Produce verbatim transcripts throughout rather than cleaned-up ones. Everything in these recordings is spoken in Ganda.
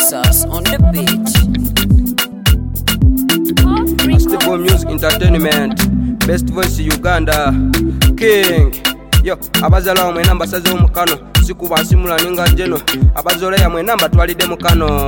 Texas on the beach. Stable Music Entertainment, Best Voice Uganda, King. Yo, abazala wa mwenamba saze umukano, siku basimula ninga jeno, abazole ya mwenamba twalide mukano.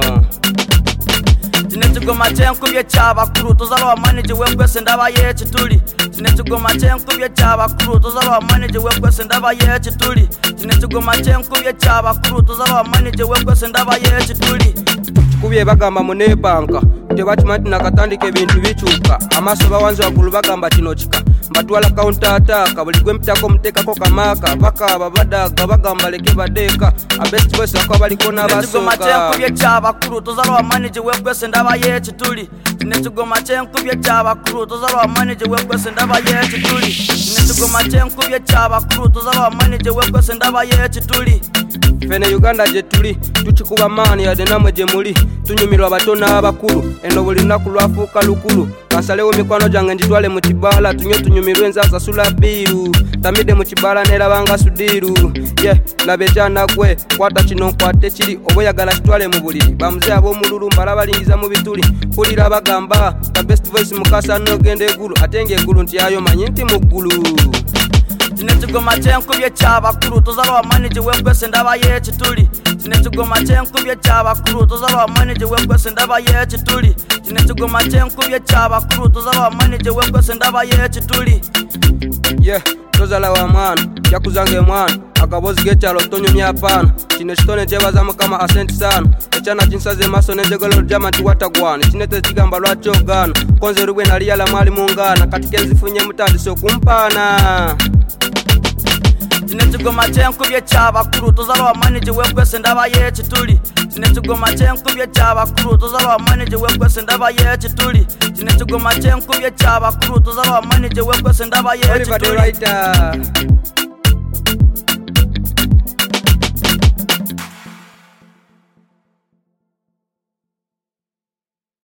Tinetugoma chenkubye cyabakuru tozalo wa manager wekwese ndabaye chituli. Tinetugoma chenkubye cyabakuru tozalo wa manager wekwese ndabaye chituli. Tinetugoma chenkubye cyabakuru tozalo wa manager wekwese ndabaye chituli. Kubye bagamba mune banka, tebatimati nakatandika ebintu bichuka. Amaso bawanze wakulu bagamba kino kika. Mbatwala counter attack, buli gwe mtako mtekako kamaka. Baka babadaga bagamba leke badeka. A best voice akwa baliko na basoka. Tinetugoma chenkubye cyabakuru tozalo wa manager wekwese ndabaye chituli. Tinetugoma chenkubye cyabakuru tozalo wa manager wekwese ndabaye chituli. Tinetugoma chenkubye cyabakuru tozalo wa manager wekwese ndabaye chituli. Fene Uganda je tuli, tuchikuba mani ya denamwe je muli. Tunyumirwa batona abakuru, eno buli lunaku lwafuuka lukulu. Kasalewo mikwano jange njitwale mu kibala, tunyo tunyumirwe nzaza sula biru. Tamide mu kibala nerabanga sudiru. Yeah, labe jana gwe, kwata kino nkwate kiri, oboyagala kitwale mu buliri. Bamuze ab'omululu mbala balingiza mu bituli. Kulira bagamba, the best voice mukasa no gende egulu, atenge egulu nti ayo manyi nti mu ggulu. Tinetugoma chenkubye cyabakuru tozalo wa manager wekwese ndabaye chituli. Tinetugoma chenkubye cyabakuru tozalo wa manager wekwese ndabaye chituli. Tinetugoma chenkubye cyabakuru tozalo wa manager wekwese ndabaye chituli. Yeah, tozala wa mwana, yakuzange mwana. Akabozi gecha lotonyo myapana. Chine chitone chebaza mukama asenti sana. Echana chinsaze maso nejegolo jama tiwatagwana. Chinete chigamba lwacho gana. Konze rugwe naliyala mwali mungana. Katike nzifunye mutandi so kumpana. Tinetugoma chenkubye cyabakuru tozalo wa manager wekwese ndabaye chituli. Tinetugoma chenkubye cyabakuru tozalo wa manager wekwese ndabaye chituli. Tinetugoma chenkubye cyabakuru tozalo wa manager wekwese ndabaye chituli. Oliver the writer.